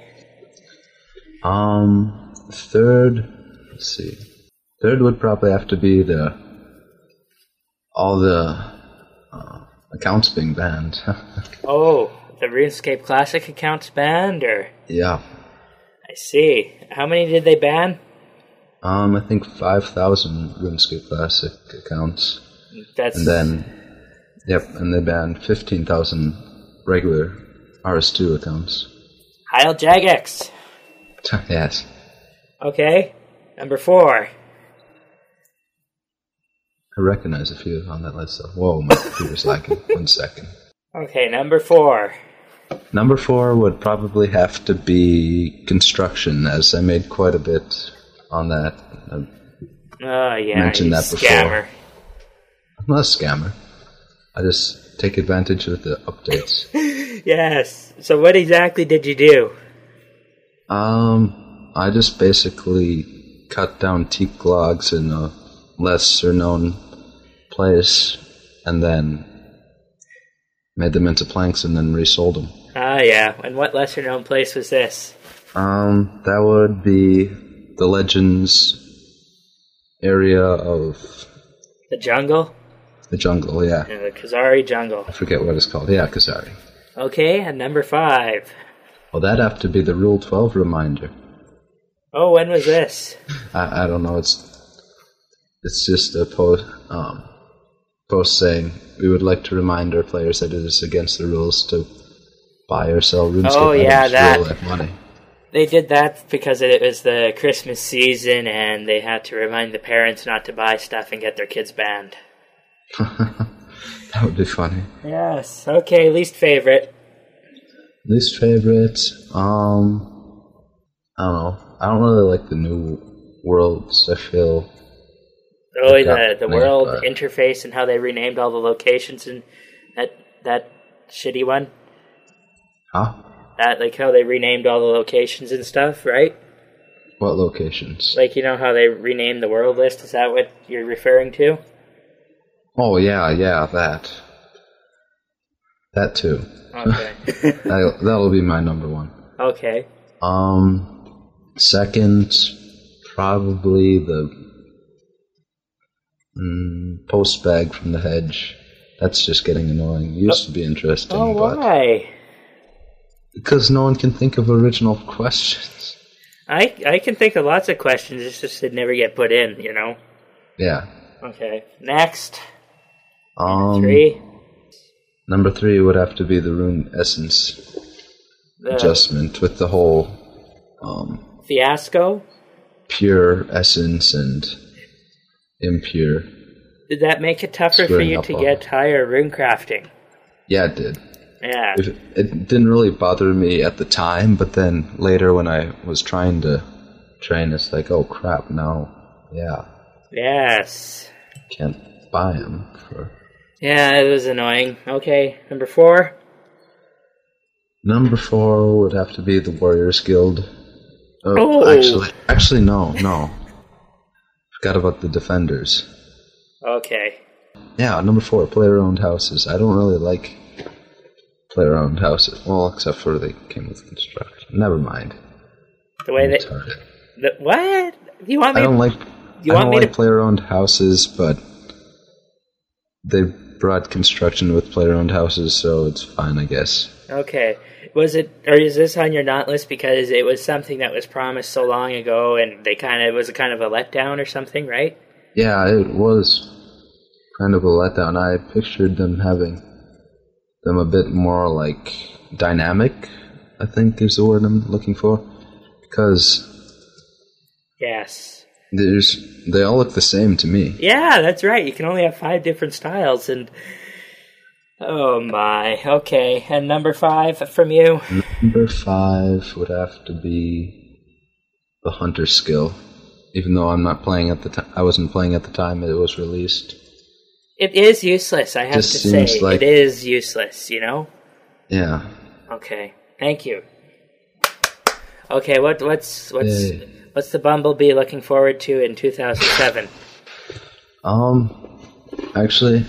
Um, third, let's see. Third would probably have to be the all the uh, accounts being banned. Oh, the RuneScape Classic accounts banned, or... Yeah. I see. How many did they ban? Um, I think five thousand RuneScape Classic accounts. That's... And then, yep, and they banned fifteen thousand regular R S two accounts. Heil Jagex. Yes. Okay. Number four. I recognize a few on that list, though. Whoa, my computer's lagging. One second. Okay, number four. Number four would probably have to be construction, as I made quite a bit on that. I Oh, yeah, mentioned you that before. scammer. I'm not a scammer. I just take advantage of the updates. Yes. So what exactly did you do? Um, I just basically cut down teak logs in a lesser known place, and then made them into planks and then resold them. Ah, yeah. And what lesser-known place was this? Um, that would be the Legends area of The jungle? the jungle, yeah. Yeah, the Kazari jungle. I forget what it's called. Yeah, Kazari. Okay, and number five. Well, that'd have to be the Rule twelve reminder. Oh, when was this? I, I don't know. It's it's just a post um, post saying we would like to remind our players that it is against the rules to buy or sell RuneScape Oh, yeah, items that. for real-life money. They did that because it was the Christmas season and they had to remind the parents not to buy stuff and get their kids banned. That would be funny. Yes. Okay, least favorite. Least favorite, um, I don't know. I don't really like the new worlds. I feel Oh, Yeah, the, the yeah, world but- interface and how they renamed all the locations and that that shitty one. huh? That like how they renamed all the locations and stuff, right? What locations? Like you know how they renamed the world list. Is that what you're referring to? Oh yeah, yeah, that. That too. Okay. That'll, that'll be my number one. Okay. Um, second, probably the mm, post bag from the hedge That's just getting annoying. It used to be interesting, Oh, but why? because no one can think of original questions. I I can think of lots of questions. It's just they never get put in. You know. Yeah. Okay. Next. Um, Three. Number three would have to be the rune essence The adjustment with the whole um, fiasco. pure essence and impure. Did that make it tougher for Squaring you up to all. get higher rune crafting? Yeah, it did. Yeah. If- It didn't really bother me at the time, but then later when I was trying to train, it's like, oh crap, now, yeah, Yes. can't buy them for. Yeah, it was annoying. Okay, number four. Number four would have to be the Warriors Guild. Oh, Oh. actually, actually, no, no. Forgot about the Defenders. Okay. Yeah, number four, player-owned houses. I don't really like player-owned houses. Well, except for they came with construction. Never mind. The way that. Retarded. The, what? You want me? I don't like. you I want don't me like to? player-owned houses, but they brought construction with player-owned houses, so it's fine, I guess. Okay. Was it, or is this on your not list because it was something that was promised so long ago, and they kind of it was a kind of a letdown or something, right? Yeah, it was kind of a letdown. I pictured them having them a bit more like dynamic, I think is the word I'm looking for, because Yes. there's they all look the same to me. Yeah, that's right. You can only have five different styles, and oh my. Okay, and number five from you. Number five would have to be the hunter skill, even though I'm not playing at the time. I wasn't playing at the time it was released. It is useless. I have Just to seems say, like- it is useless. You know. Yeah. Okay. Thank you. Okay. What what's what's Yay. what's the Bumblebee looking forward to in two thousand seven? Um, actually,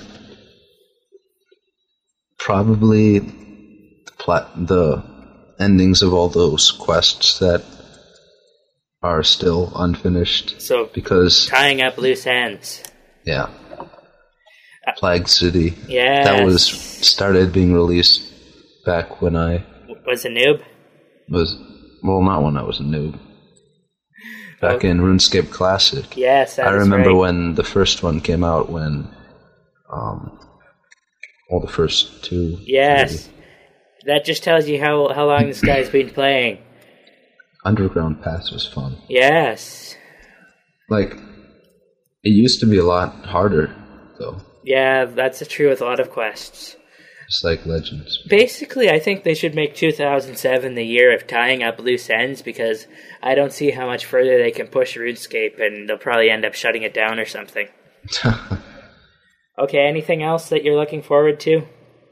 probably the, plat- the endings of all those quests that are still unfinished. So Because, tying up loose ends. yeah, Plague City. Yes. That was started being released back when I Was a noob. was, well, not when I was a noob. Back Oh. in RuneScape Classic. Yes, that I is remember right. when the first one came out, when, um, well, the first two. Yes. three. That just tells you how how long this guy's been playing. Underground Pass was fun. Yes. Like, it used to be a lot harder, though. Yeah, that's true with a lot of quests. Just like Legends. Basically, I think they should make two thousand seven the year of tying up loose ends because I don't see how much further they can push RuneScape, and they'll probably end up shutting it down or something. Okay, anything else that you're looking forward to?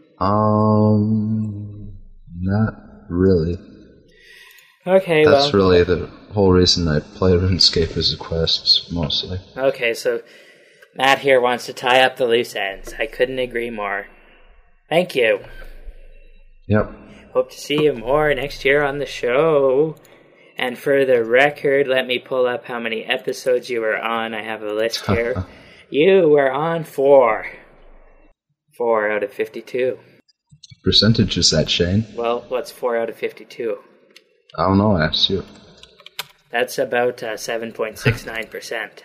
um, not really. Okay, That's well, really the whole reason I play RuneScape is the quests, mostly. okay, so Matt here wants to tie up the loose ends. I couldn't agree more. Thank you. Yep. Hope to see you more next year on the show. And for the record, let me pull up how many episodes you were on. I have a list here. You were on four. Four out of fifty-two. Percentage is that, Shane? Well, what's four out of fifty-two? I don't know, I asked you. That's about uh, seven point six nine percent.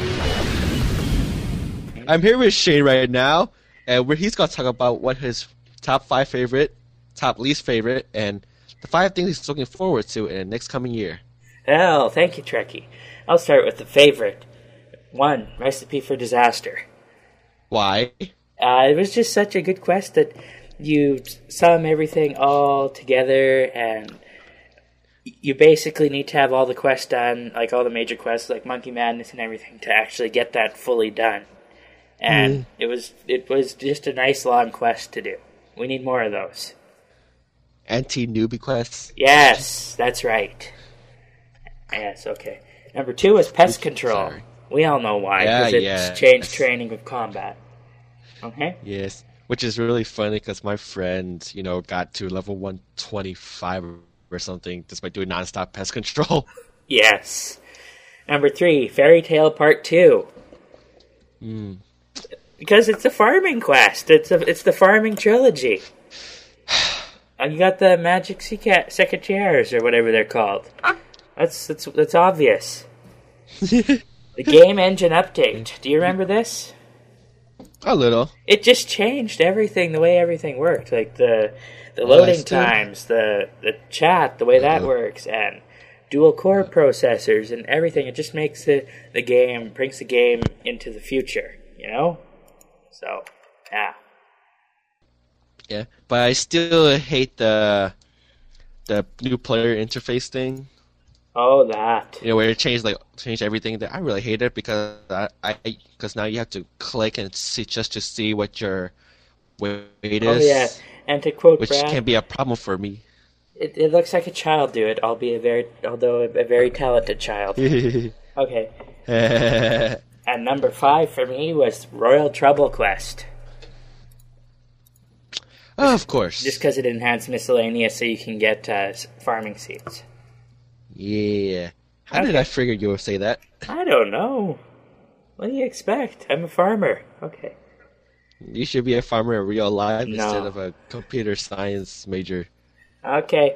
I'm here with Shane right now, and where he's going to talk about what his top five favorite, top least favorite, and the five things he's looking forward to in the next coming year. Well, thank you, Trekkie. I'll start with the favorite. One, Recipe for Disaster. Why? Uh, it was just such a good quest that you sum everything all together, and you basically need to have all the quests done, like all the major quests, like Monkey Madness and everything, to actually get that fully done. And mm. it was it was just a nice long quest to do. We need more of those. Anti-newbie quests? Yes, that's right. Yes, okay. Number two is Pest Control. Sorry. We all know why, Yeah, because it's yeah. changed training with combat. Okay? Yes, which is really funny because my friend, you know, got to level one twenty-five or something just by doing non-stop pest control. Yes. Number three, Fairy Tale Part two. Mm. Because it's a farming quest. It's a, it's the farming trilogy. And you got the magic seca- secretaires or whatever they're called. That's that's that's obvious. The game engine update. Do you remember this? A little. It just changed everything, the way everything worked. Like the the Oh, loading that's good. times, the the chat, the way that Uh-oh. works, and dual core processors and everything. It just makes the, the game, brings the game into the future, you know? So, yeah. Yeah, but I still hate the the new player interface thing. Oh, that. You know, where it changed like changed everything. That I really hate it because I I because now you have to click and see just to see what your weight is. Oh, yeah. And to quote Which Brad, can be a problem for me. it, it looks like a child do it, albeit a very, although a, a very talented child. Okay. And number five for me was Royal Trouble Quest. Oh, of course. Just because it enhanced miscellaneous so you can get uh, s- farming seeds. Yeah. How did Okay. I figure you would say that? I don't know. What do you expect? I'm a farmer. Okay. You should be a farmer in real life No. instead of a computer science major. Okay.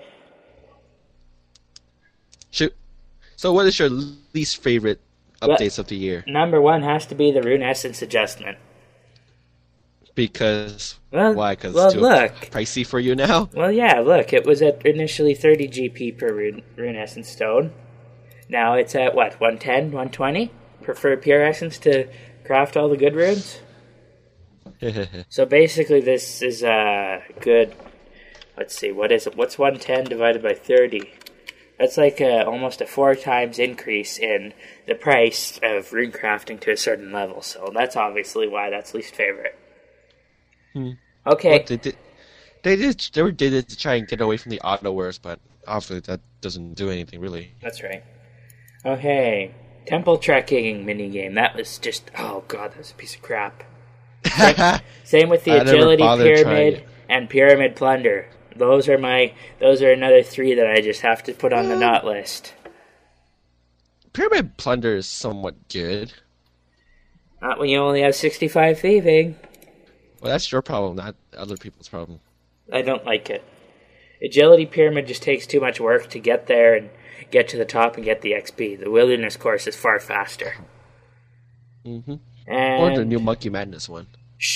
Shoot. So, what is your least favorite Well- updates of the year? Number one has to be the Rune Essence adjustment. Because Well, why? Because well, it's too look. pricey for you now. Well, yeah, look, it was at initially thirty G P per rune, rune essence stone. Now it's at, what, one ten, one twenty? Prefer pure essence to craft all the good runes? So basically this is a good, let's see, what is it? What's one ten divided by thirty? That's like a, almost a four times increase in the price of rune crafting to a certain level. So that's obviously why that's least favorite. Hmm. Okay. Well, they did. They did. They were- did it to try and get away from the auto wars, but obviously that doesn't do anything really. That's right. Okay. Temple trekking minigame. That was just, oh god, that was a piece of crap. Same with the I never agility bothered trying pyramid it. and pyramid plunder. Those are my, those are another three that I just have to put on the not list. Pyramid Plunder is somewhat good. Not when you only have sixty-five thieving. Well, that's your problem, not other people's problem. I don't like it. Agility pyramid just takes too much work to get there and get to the top and get the X P. The wilderness course is far faster. hmm And Or the new Monkey Madness one.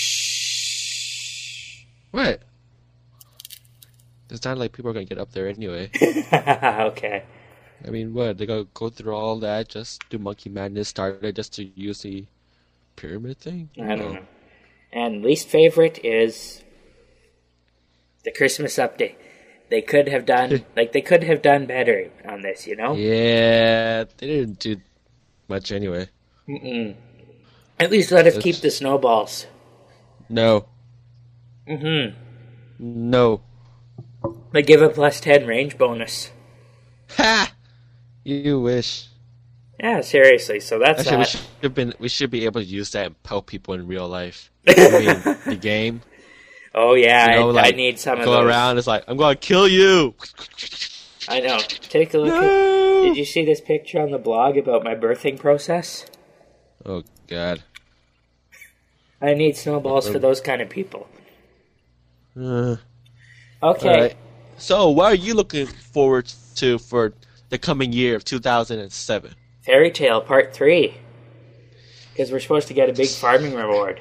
Shh. What? It's not like people are gonna get up there anyway. Okay. I mean, what? They gotta go through all that just do Monkey Madness, start it just to use the pyramid thing? I don't know. And least favorite is the Christmas update. They could have done like they could have done better on this, you know. Yeah, they didn't do much anyway. Mm-mm. At least let us That's- keep the snowballs. No. Mm-hmm. No. They give a plus ten range bonus. Ha! You wish. Yeah, seriously. So that's Actually, we that. should have been. We should be able to use that and pelt people in real life. I mean, the game. Oh yeah, You know, I, like, I need some of Go those. around. It's like I'm gonna kill you. I know. Take a look. At, No. did you see this picture on the blog about my birthing process? Oh God. I need snowballs for those kind of people. Uh, Okay. Alright. So, what are you looking forward to for the coming year of two thousand seven? Fairy Tale Part three. Because we're supposed to get a big farming reward.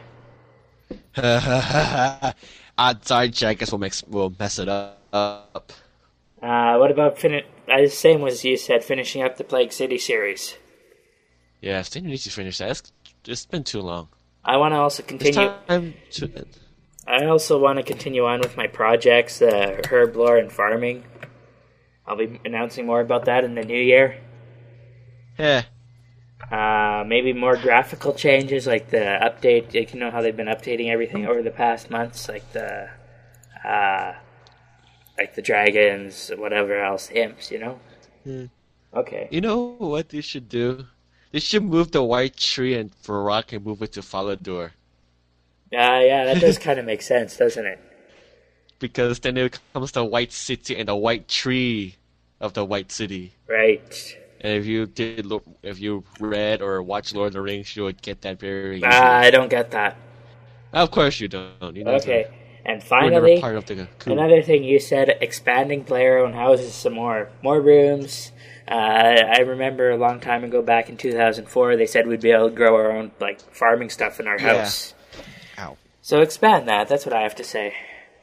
Odds are, I guess we'll mess, we'll mess it up. Uh, what about fin- uh, same as you said, finishing up the Plague City series? Yeah, still need to finish that. It's, it's been too long. I want to also It's continue. time to. I also want to continue on with my projects, uh, herb lore and farming. I'll be announcing more about that in the new year. Yeah. Uh, maybe more graphical changes, like the update. Like, you know how they've been updating everything over the past months, like the, uh, like the dragons, whatever else, imps. You know. Hmm. Okay. You know what they should do? They should move the white tree and Varrock and move it to Falador. Uh, yeah, that does kind of make sense, doesn't it? Because then it becomes the white city and the white tree of the white city. Right. And if you did, lo- if you read or watched Lord of the Rings, you would get that very easily. Ah, I don't get that. Of course you don't. You know, Okay. And we're never finally, part of the coup. another thing you said, expanding player-owned houses some more. More rooms. Uh, I remember a long time ago, back in two thousand four, they said we'd be able to grow our own like farming stuff in our Yeah. house. Ow. So expand that. That's what I have to say.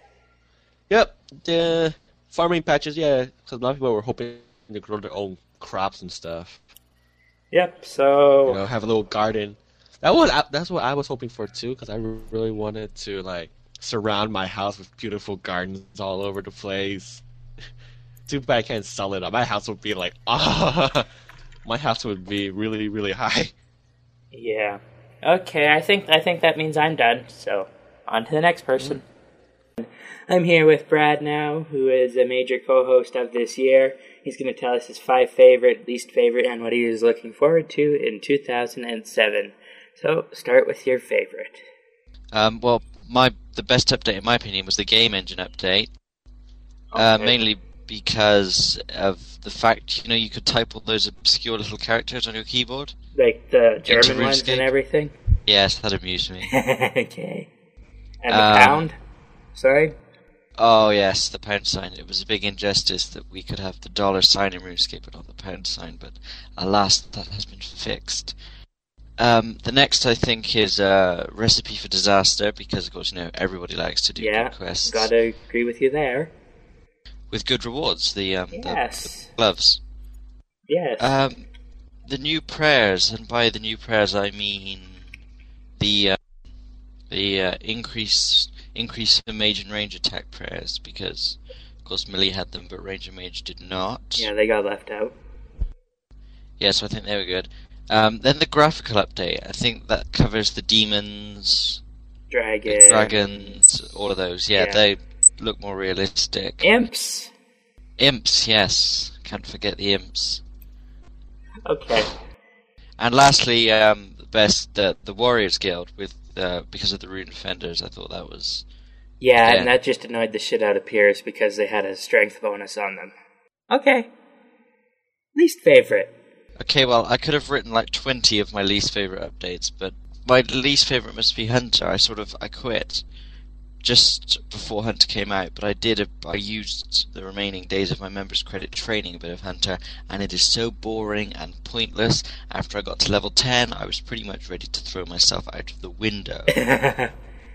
Yep, the farming patches, yeah, because a lot of people were hoping to grow their own crops and stuff. Yep. So You know, have a little garden. That was that's what I was hoping for too, because I really wanted to like surround my house with beautiful gardens all over the place. Too bad I can't sell it. My house would be like, ah, my house would be really, really high. yeah. Okay. I think I think that means I'm done. So on to the next person. I'm here with Brad now, who is a major co-host of this year. He's going to tell us his five favorite, least favorite, and what he is looking forward to in two thousand seven. So, start with your favorite. Um, well, my the best update, in my opinion, was the game engine update. Uh, Okay. mainly because of the fact, you know, you could type all those obscure little characters on your keyboard. Like the German Into ones and RuneScape? everything? Yes, that amused me. Okay. And the Um, pound? Sorry? Oh yes, the pound sign. It was a big injustice that we could have the dollar sign in RuneScape but not the pound sign, but alas, that has been fixed. Um, the next, I think, is uh, Recipe for Disaster, because, of course, you know, everybody likes to do Yeah, good quests. gotta agree with you there. With good rewards, the, um, the, Yes. the gloves. Yes. Um, the new prayers, and by the new prayers I mean the uh, the uh, increase increase in mage and range attack prayers, because of course melee had them, but range and mage did not. yeah, they got left out. Yeah, so I think they were good. Um, then the graphical update, I think that covers the demons, Dragon. the dragons, all of those. Yeah, Yeah. they look more realistic. Imps! Imps, yes, can't forget the imps. Okay. And lastly, um, the best, uh, the Warriors Guild, with uh, because of the Rune Defenders. I thought that was Yeah, Yeah. and that just annoyed the shit out of Pierce because they had a strength bonus on them. Okay. Least favorite. okay. Well, I could have written like twenty of my least favorite updates, but my least favorite must be Hunter. I sort of I quit just before Hunter came out, but I did. A, I used the remaining days of my members' credit training a bit of Hunter, and it is so boring and pointless. After I got to level ten, I was pretty much ready to throw myself out of the window. There's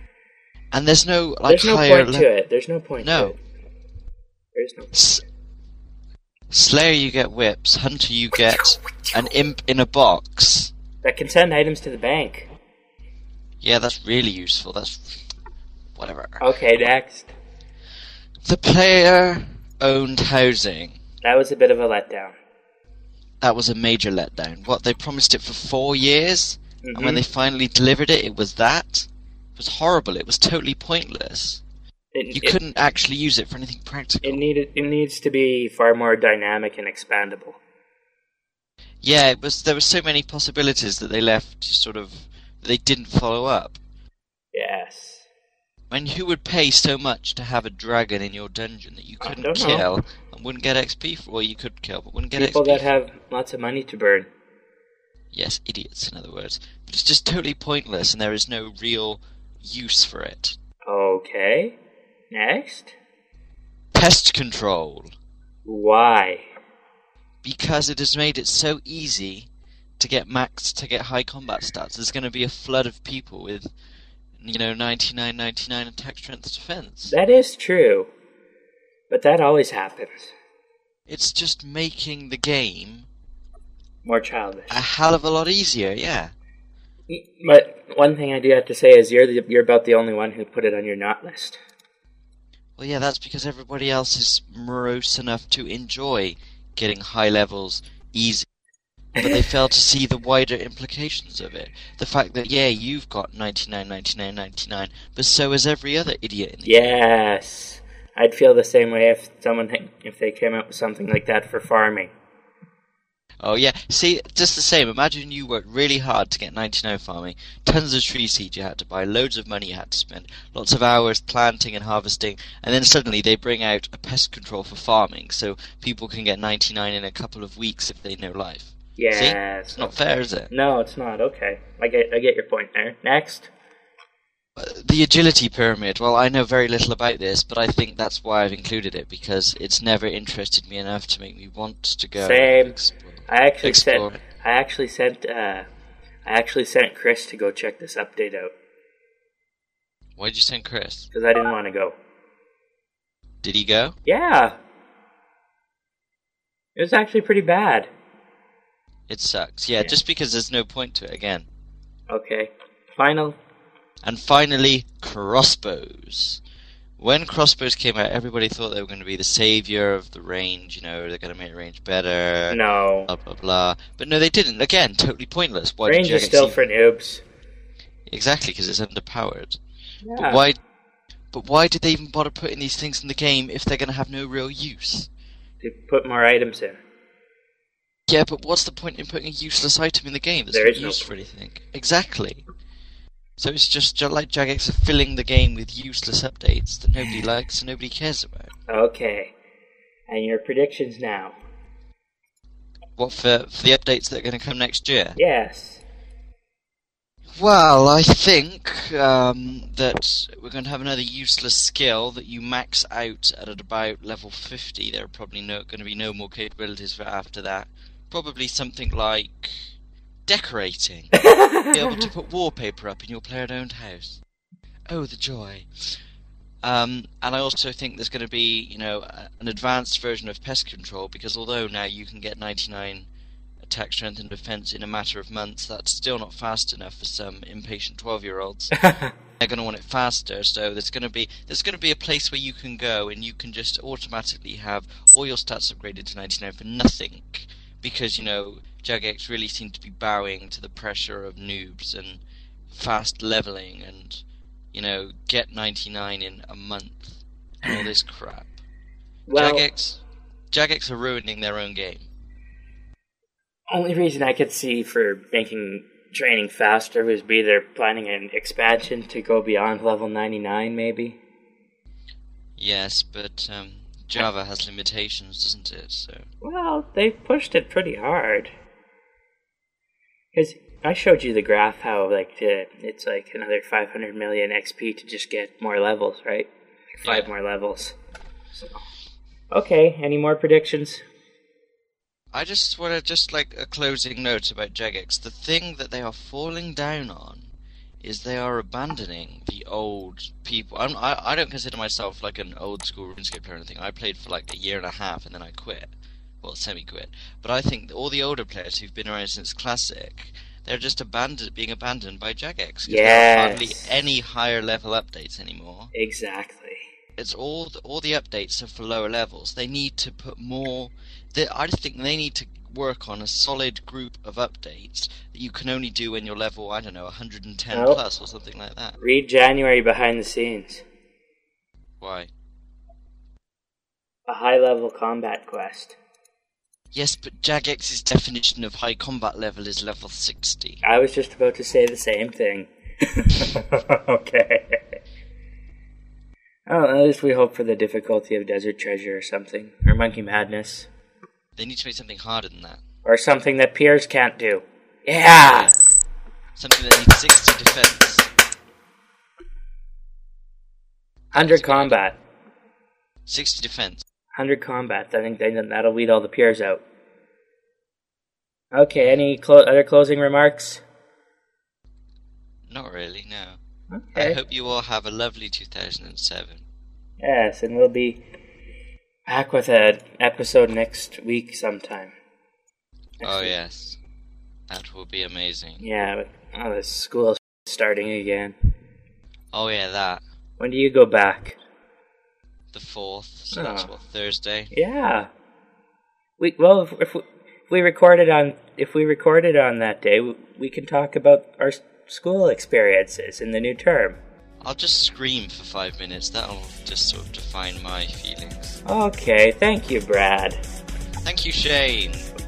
And there's no like no higher point le- to it. There's no point No. to it. There's no S- Slayer, you get whips. Hunter, you get an imp in a box. That can send items to the bank. Yeah, that's really useful. That's whatever. Okay, next. The player-owned housing. That was a bit of a letdown. That was a major letdown. What, they promised it for four years? Mhm. And when they finally delivered it, it was that? It was horrible. It was totally pointless. It, You it, couldn't actually use it for anything practical. It needed. It needs to be far more dynamic and expandable. Yeah, it was. There were so many possibilities that they left sort of... They didn't follow up. Yes. I mean, who would pay so much to have a dragon in your dungeon that you I couldn't don't know. kill and wouldn't get X P for? Well, you could kill, but wouldn't get People X P that have lots of money to burn. Yes, idiots, in other words. But it's just totally pointless, and there is no real use for it. Okay. Next. Pest control. Why? Because it has made it so easy to get max, to get high combat stats. There's going to be a flood of people with, you know, ninety-nine ninety-nine attack, strength, defense. That is true. But that always happens. It's just making the game More childish. a hell of a lot easier, yeah. But one thing I do have to say is you're the, you're about the only one who put it on your not list. Well, yeah, that's because everybody else is morose enough to enjoy getting high levels easy. But they fail to see the wider implications of it. The fact that, yeah, you've got ninety-nine ninety-nine ninety-nine, but so has every other idiot in the game. Yes. I'd feel the same way if someone if they came up with something like that for farming. Oh, yeah. See, just the same. Imagine you worked really hard to get ninety-nine farming. Tons of tree seed you had to buy. Loads of money you had to spend. Lots of hours planting and harvesting. And then suddenly they bring out a pest control for farming. So people can get ninety-nine in a couple of weeks if they know life. Yes. It's not fair, is it? No, it's not. Okay. I get I get your point there. Next. Uh, The agility pyramid, well, I know very little about this, but I think that's why I've included it, because it's never interested me enough to make me want to go. Same. Explore. I actually Explore. sent. I actually sent. Uh, I actually sent Chris to go check this update out Why did you send Chris? because I didn't want to go. Did he go? Yeah, it was actually pretty bad. It sucks. Yeah, Yeah. just because there's no point to it again. Okay, final. And finally, crossbows. When crossbows came out, everybody thought they were going to be the savior of the range, you know, they're going to make range better, No, blah, blah, blah. But no, they didn't. Again, totally pointless. Why range did is Jagex still even- for noobs. Exactly, because it's underpowered. Yeah. But why? But why did they even bother putting these things in the game if they're going to have no real use? To put more items in. Yeah, but what's the point in putting a useless item in the game that's There not is no used for anything? Exactly. So it's just ju- like Jagex are filling the game with useless updates that nobody likes and nobody cares about. Okay, and your predictions now. What for, for the updates that are going to come next year? Yes. Well, I think um, that we're going to have another useless skill that you max out at about level fifty. There are probably no, going to be no more capabilities for after that. Probably something like decorating. Be able to put wallpaper up in your player-owned house. Oh, the joy. Um, and I also think there's going to be, you know, a- an advanced version of pest control, because although now you can get ninety-nine attack, strength, and defense in a matter of months, that's still not fast enough for some impatient twelve-year-olds. They're going to want it faster, so there's going to be there's going to be a place where you can go and you can just automatically have all your stats upgraded to ninety-nine for nothing, because, you know, Jagex really seem to be bowing to the pressure of noobs and fast leveling and, you know, get ninety-nine in a month and all this crap. Well, Jagex, Jagex are ruining their own game. only reason I could see for making training faster was be they're planning an expansion to go beyond level ninety-nine, maybe. Yes, but um, Java has limitations, doesn't it? So Well, they pushed it pretty hard. Because I showed you the graph how, like, to, it's like another five hundred million X P to just get more levels, right? Five Yeah. more levels. So. Okay, any more predictions? I just want to just like a closing note about Jagex. The thing that they are falling down on is they are abandoning the old people. I'm, I I don't consider myself like an old school RuneScape player or anything. I played for like a year and a half and then I quit. Well, semi-quit. But I think that all the older players who've been around since Classic, they're just abandoned, being abandoned by Jagex. 'Cause there are hardly Yes. any higher level updates anymore. Exactly. It's all the, all the updates are for lower levels. They need to put more. They, I just think they need to work on a solid group of updates that you can only do when you're level, I don't know, one hundred ten Nope. plus or something like that. Read January behind the scenes. Why? A high-level combat quest. Yes, but Jagex's definition of high combat level is level sixty. I was just about to say the same thing. Okay. Oh, at least we hope for the difficulty of Desert Treasure or something. Or Monkey Madness. They need to make something harder than that. Or something that Piers can't do. Yeah! Something that needs sixty defense. one hundred combat. sixty defense. one hundred combat. I think they, that'll weed all the Piers out. Okay, any clo- other closing remarks? Not really, no. I Okay. hope you all have a lovely two thousand seven. Yes, and we'll be back with an episode next week sometime. Next Oh week. yes. That will be amazing. Yeah, but oh, the school's starting again. Oh yeah, that. When do you go back? The fourth, so that's Oh. what, Thursday? Yeah. We well, if, if, we, if we recorded on if we recorded on that day, we, we can talk about our s- school experiences in the new term. I'll just scream for five minutes, that'll just sort of define my feelings. Okay, thank you, Brad. Thank you, Shane.